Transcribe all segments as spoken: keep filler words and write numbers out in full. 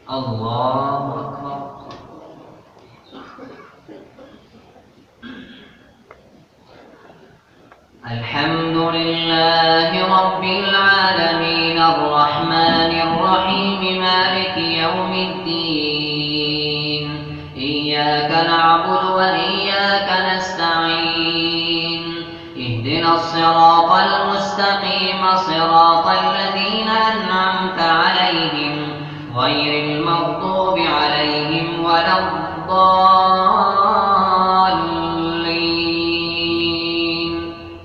الله أكبر. الحمد لله رب العالمين الرحمن الرحيم مالك يوم الدين إياك نعبد وإياك نستعين اهدنا الصراط المستقيم صراط الذين أنعمت عليهم غير المغضوب عليهم ولا الضالين.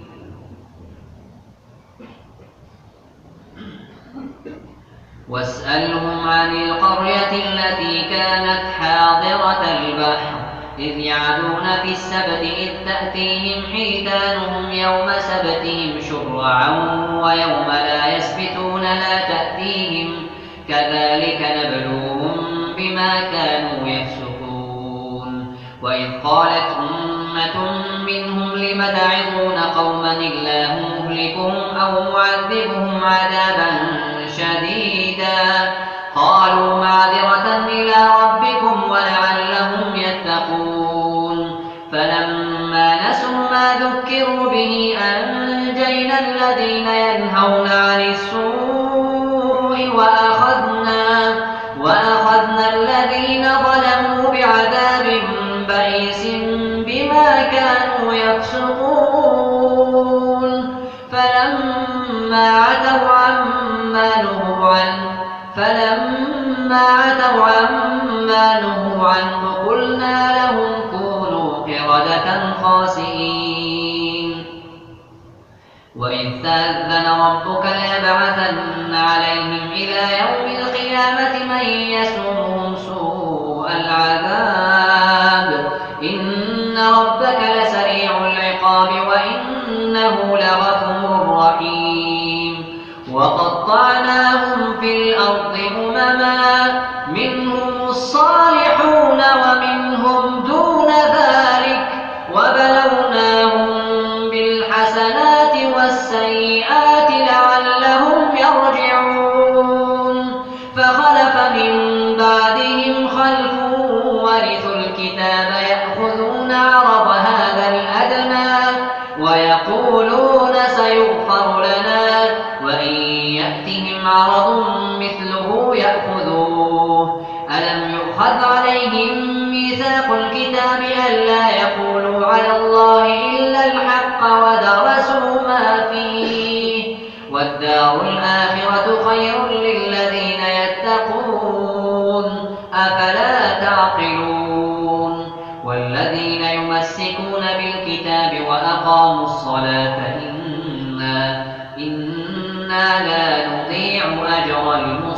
واسألهم عن القرية التي كانت حاضرة البحر إذ يعدون في السبت إذ تأتيهم حيتانهم يوم سبتهم شرعا ويوم لا يسبتون لا تأتيهم كذلك نبلوهم بما كانوا يفسقون. وإذ قالت أمة منهم لم تعظون قوما الله مهلكهم أو معذبهم عذابا شديدا قالوا معذرة إلى ربكم ولعلهم يتقون. فلما نسوا ما ذكروا به أنجينا الذين ينهون عن السوء وأخذنا, وأخذنا الذين ظلموا بعذاب بئيس بما كانوا يفسقون. فلما عتوا عما نهوا عنه فلما عتوا عما نهوا عنه قلنا لهم كونوا قردة خاسئين. وإذ تأذن ربك ليبعثن عليهم إلى يوم القيامة من يسومهم سوء العذاب إن ربك لسريع العقاب وإنه لغفور رحيم. وقطعناهم في الأرض أمما منهم الصالحون ومنهم دون ذلك وبلوناهم بالحسنات والسيئات لعلهم يرجعون. فخلف من بعدهم خلف ورثوا الكتاب يأخذون عرض هذا الأدنى ويقولون سيغفر لنا وإن يأتهم عرض مثله يأخذوه. ألم يؤخذ عليهم ميثاق الكتاب ألا يقولوا على الله إلا الحق ودرسوا ما فيه والدار الآخرة خير للذين يتقون أفلا تعقلون. والذين يمسكون بالكتاب وأقاموا الصلاة إنا, إنا لا نضيع أجر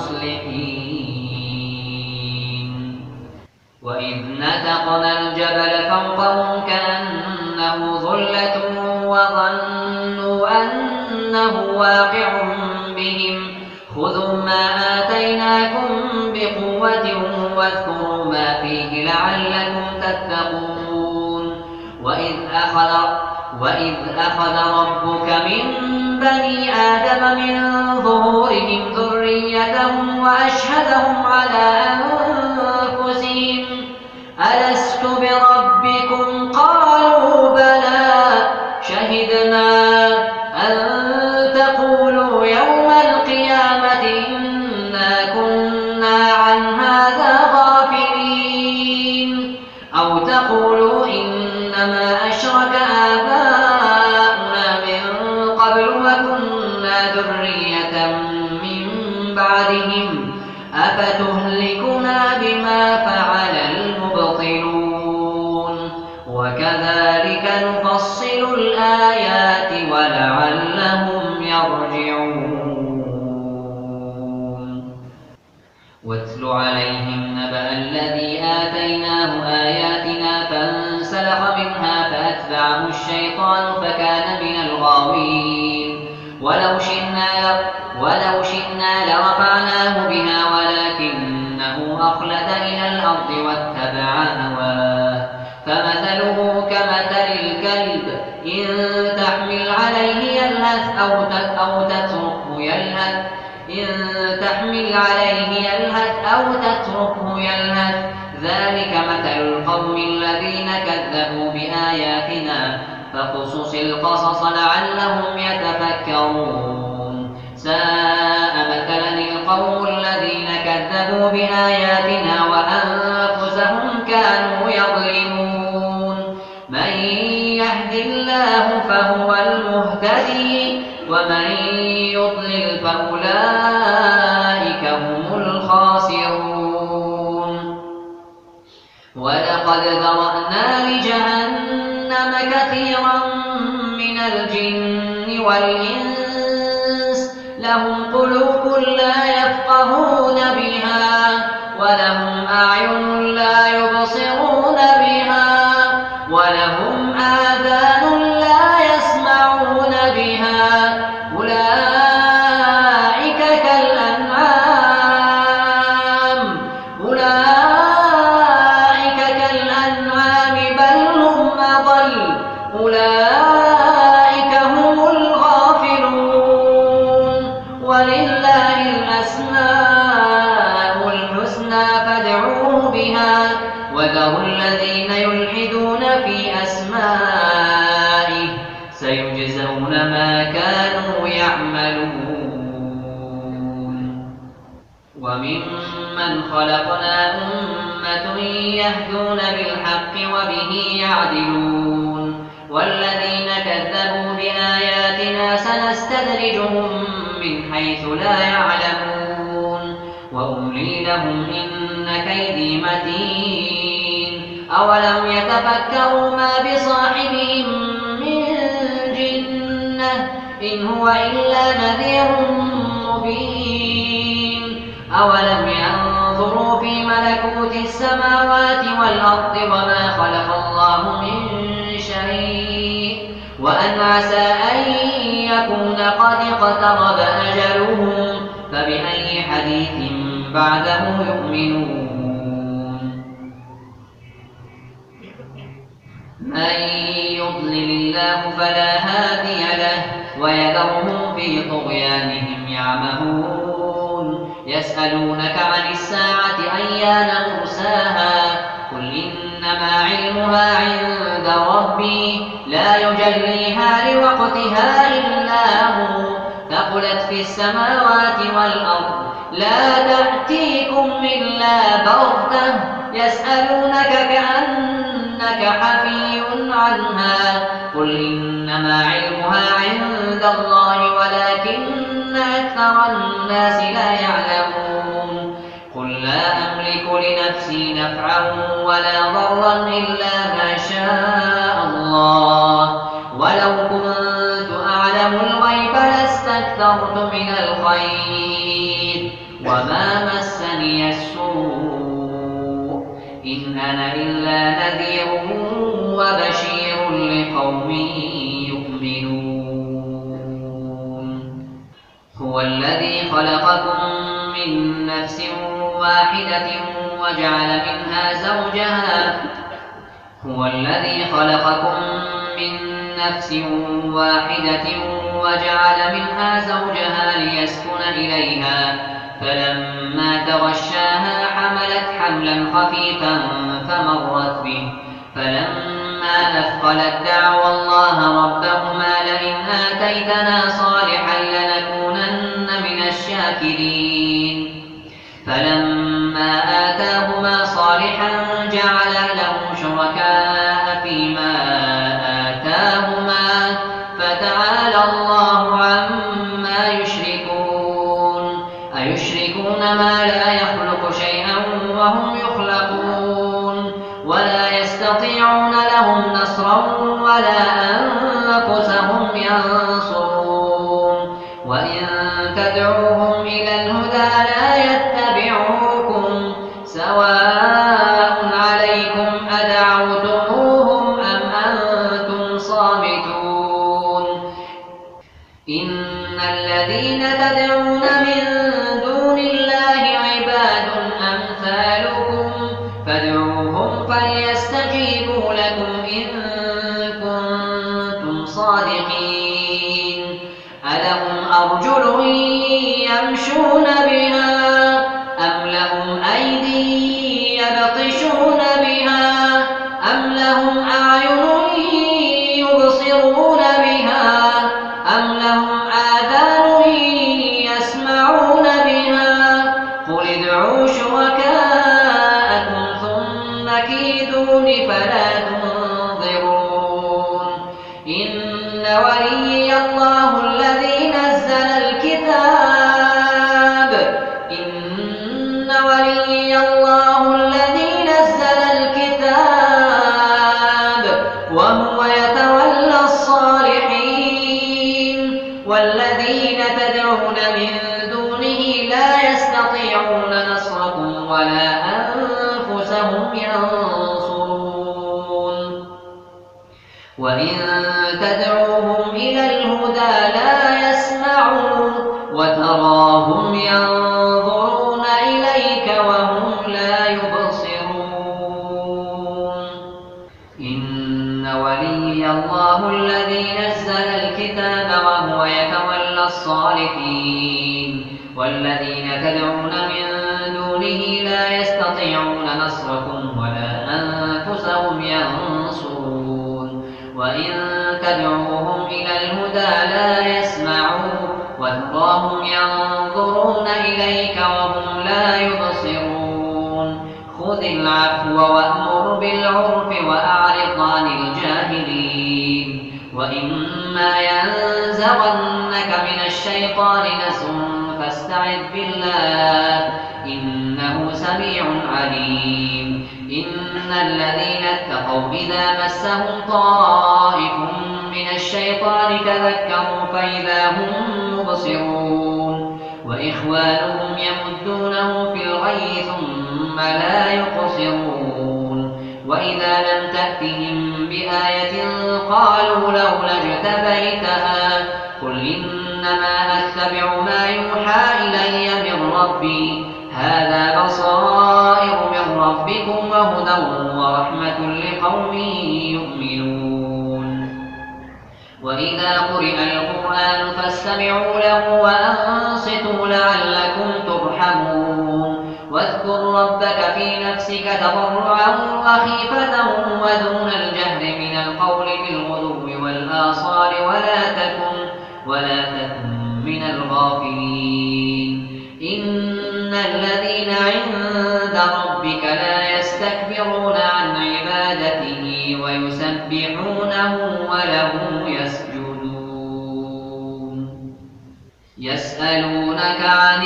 المصلحين. وإذ نتقنا الجبل فوقهم كأنه ظلة وظنوا أنه واقع بهم خذوا ما آتيناكم بقوة واذكروا ما فيه لعلكم تتقون. وإذ أخذ, وإذ أخذ ربك من بني آدم من ظهورهم ذريتهم وأشهدهم على أنفسهم ألست بربكم قالوا بلى شهدنا أن تقولوا يوم القيامة إنا كنا عن هذا غافلين أو تقولوا إنما أشرك آباؤنا من قبل وكنا ذرية من بعدهم أفتهلكنا بما فعل المبطلون. وكذلك نفصل الآيات ولعلهم يرجعون. واتل عليهم نبأ الذي آتيناه آياتنا فانسلخ منها فأتبعه الشيطان فكان من الغاوين. ولو شئنا, ولو شئنا لرفعناه بها ولكنه أخلد إلى الأرض واتبع هواه فمثله كمثل الكلب إن تحمل عليه يلهث أو تتركه يلهث إن تحمل عليه يلهث أو تتركه يلهث ذلك مثل القوم الذين كذبوا بآياتنا فاقصص القصص لعلهم يتفكرون ساء مثلا القوم الذين كذبوا بآياتنا وأنفسهم كانوا يظلمون من يهد الله فهو المهتدي ومن يضلل فأولئك هم الخاسرون ولقد ذرأنا لجهنم كثيرا من الجن والإنس لهم قلوب لا يفقهون بها ولهم أعين لا يبصرون بها ولهم آذان لا يسمعون بها أولئك كالأنعام أولئك كالأنعام بل هم أضل أولئك هم الغافلون ولله الأسماء الحسنى فادعوه بها وذروا الذين يلحدون في أسمائه سيجزون ما كانوا يعملون وممن خلقنا أمة يهدون بالحق وبه يعدلون والذين كذبوا بآياتنا سنستدرجهم من حيث لا يعلمون وأملي لهم إن كيدي متين أولم يتفكروا ما بصاحبهم من جنة إن هو إلا نذير مبين أولم ينظروا في ملكوت السماوات والأرض وما خلق الله من شيء وأن عسى أن يكون قد اقترب أجلهم فبأي حديث بعده يؤمنون من يضلل الله فلا هادي له ويذرهم في طغيانهم يعمهون يسألونك عن الساعة أيان مرساها قل إنما علمها عند ربي لا يجليها لوقتها إلا هو ثقلت في السماوات والأرض لا تأتيكم إلا بغتة يسألونك كأنك حفي عنها قل إنما علمها عند الله ولكن أكثر الناس لا يعلمون قل لا أملك لنفسي نفعا ولا ضرا إلا ما شاء الله ولو كنت أعلم الغيب لاستكثرت من الخير وما مسني السوء إن أنا إلا نذير وبشير لقوم يؤمنون هو الذي خلقكم من نفس واحدة وجعل منها زوجها هو الذي خلقكم من نفس واحدة وجعل منها زوجها ليسكن إليها فلما تغشاها حملت حملا خفيفا فمرت به فلما أثقلت دعوا الله ربهما لئن آتيتنا صالحا لنكونن من الشاكرين فلما آتاهما صالحا جعل له شركاء فيما آتاهما فتعالى الله عما يشركون أيشركون ما لا يخلق شيئا وهم يخلقون ولا يستطيعون لهم نصرا ولا أنفسهم ينصرون وإن تدعوهم إلى الهدى لا يتبعوكم سواء عليكم أدعوتموهم أم أنتم صامتون إن الذين تدعون من دون الله عباد أمثالكم فادعوهم فليستجيبوا لكم إن كنتم صادقين ألهم أرجل يمشون بها أم لهم أيدي يبطشون بها أم لهم أعين يبصرون بها أم لهم آذان يسمعون بها قل ادعوا شركاءكم ثم كيدون فلا تنظرون إن وليي الله الذي نزل الكتاب إن وليي الله الذي نزل الكتاب وهو يتولى الصالحين والذين تدعون من دونه لا يستطيعون نصركم ولا أنفسهم ينصرون وإن تدعوهم إلى الهدى لا يسمعون وتراهم ينظرون إليك وهم لا يبصرون إن وليي الله الذي نزل الكتاب وهو يتولى الصالحين والذين تدعون من دونه لا يستطيعون نصركم ولا أنفسهم ينصرون وإن تدعوهم إلى الهدى لا يسمعون وتراهم ينظرون إليك وهم لا يبصرون خذ العفو وأمر بالعرف وأعرض عن الجاهلين وإما ينزغنك من الشيطان نزغ فاستعذ بالله إنه سميع عليم إن الذين اتقوا إذا مسهم طائف من الشيطان تذكروا فإذا هم مبصرون وإخوانهم يمدونه في الغي ثم لا يقصرون وإذا لم تأتهم بآية قالوا لولا اجتبيتها قل إنما أتبع ما يوحى إلي من ربي هذا بصائر من ربكم وهدى ورحمة لقوم يؤمنون وإذا قرئ القرآن فاستمعوا له وأنصتوا لعلكم ترحمون واذكر ربك في نفسك تضرعا وخيفة ودون الجهر من القول بالغدو والآصال ولا تكن ولا تكن من الغافلين إن الذين عند ربك لا يستكبرون عن عبادته ويسبحونه وله يسجدون يسألونك عن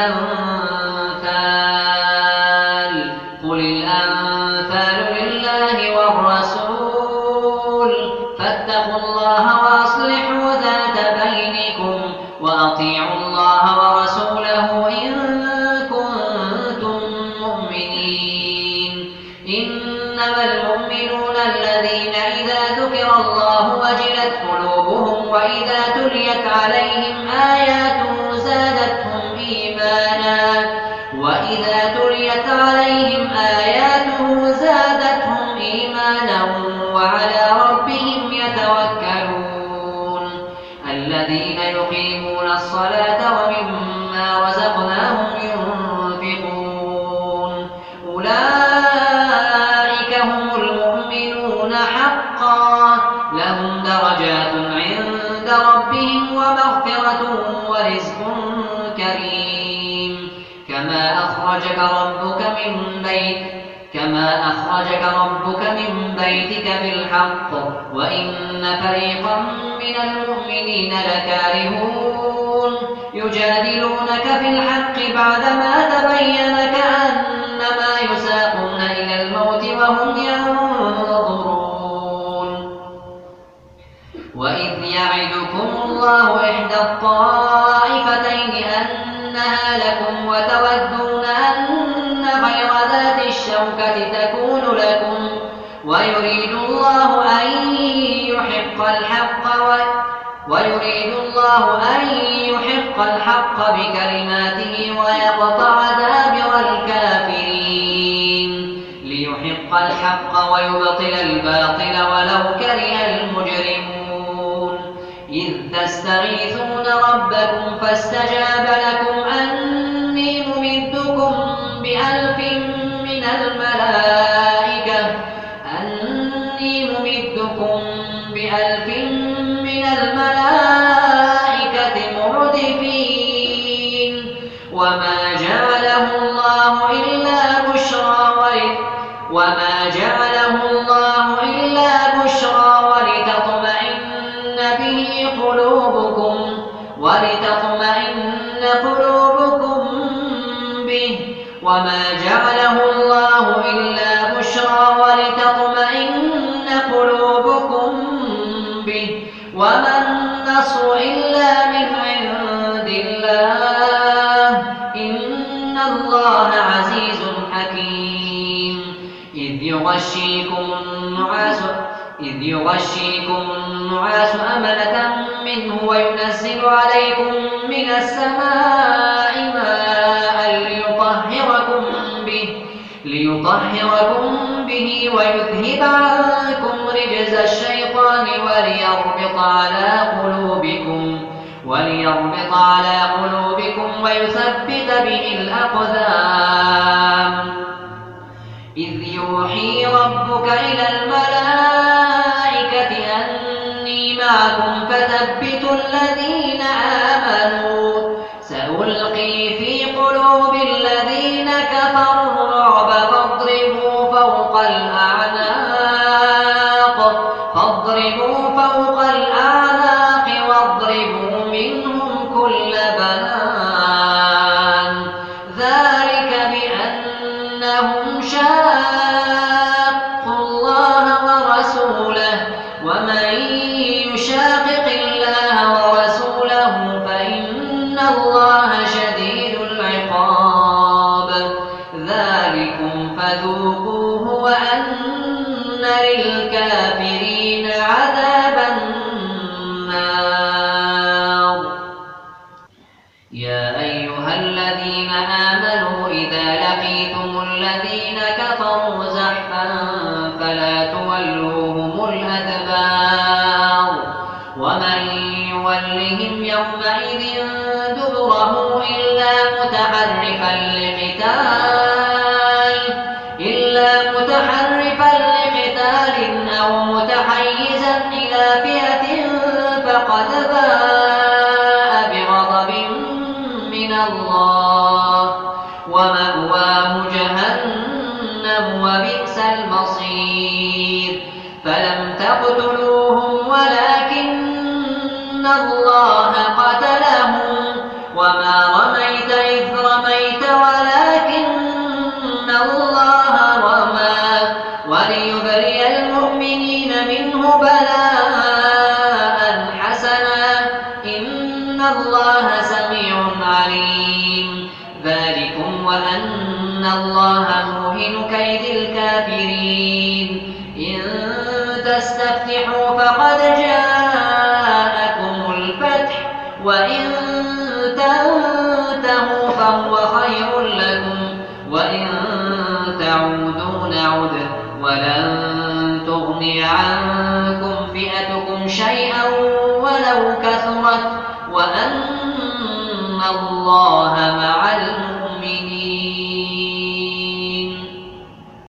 الأنفال قل الأنفال لله والرسول فاتقوا الله وأصلحوا ذات بينكم وأطيعوا الله ورسوله إن كنتم مؤمنين إنما المؤمنون الذين إذا ذكر الله وجلت قلوبهم وإذا تليت عليهم آياته زادتهم إيمانا وإذا تليت عليهم آياته زادتهم إيمانا وعلى ربهم يتوكلون الذين يقيمون الصلاة ومما رزقناهم ينفقون أولئك هم المؤمنون حقا لهم درجات عند ربهم ومغفرة ورزق كريم كما أخرجك ربك من بيت كما أخرجك ربك من بيتك بالحق وإن فريقا من المؤمنين لكارهون يجادلونك في الحق بعدما تبين كأنما يساقون إلى الموت وهم ينظرون وإذ يعدكم الله إحدى الطائفتين أنها لكم وتودون أن غير ذات الشوكة تكون لكم ويريد الله أن يحق الحق ويريد الله أن يحق الحق بكلماته ويقطع دابر الكافرين ليحق الحق ويبطل الباطل ولو كره المجرمون إذ تستغيثون ربكم فاستجاب لكم أني ممدكم بألف بألف من الملائكة أني ممدكم بألف من الملائكة مردفين وما جعله الله إلا بشرى وما جعله الله إلا بشرى ولتطمئن به قلوبكم ولتطمئن قلوبكم به وما جعله الله إلا بشرى ولتطمئن قلوبكم به وما النصر إلا من عند الله إن الله عزيز حكيم إذ يغشيكم النعاس إذ يغشيكم النعاس أمنة منه وينزل عليكم من السماء ماء ليطهركم به ليطهركم به ويذهب عنكم رجز الشيطان وليربط على قلوبكم وليربط على قلوبكم ويثبت به الأقدام إذ يوحي ربك إلى الملائكة أني معكم فثبتوا الذين آمنوا سألقي في قلوب الذين كفروا الرعب فاضربوا فوق الأعناق فاضربوا فوق الأعناق واضربوا منهم كل بنان ذلك بأنهم شاقوا الله ورسوله ومن يشاقق الله ورسوله فإن الله شديد العقاب ذلكم فذوقوه وأن للكافرين عذاب النار يا أيها الذين آمنوا إذا لقيتم الذين كفروا زحفا فلا تولوهم الأدبار ومن يولهم يومئذ دبره إلا متحرفا لقتال إلا متحرفا لقتال أو متحيزا إلى فئة فقد باء بغضب من الله ومأواه جهنم وبئس المصير فلم تقتلوهم ولكن الله قتلهم وما رميت إذ رميت ولكن الله رمى وليبري المؤمنين منه بلاء حسنا إن الله سميع عليم ذلكم وأن الله موهن كيد الكافرين إن تستفتحوا فقد جاءكم الفتح وإن تنتهوا فهو خير لكم وإن تعودوا نعد ولن تغني عنكم فئتكم شيئا ولو كثرت وأن الله مع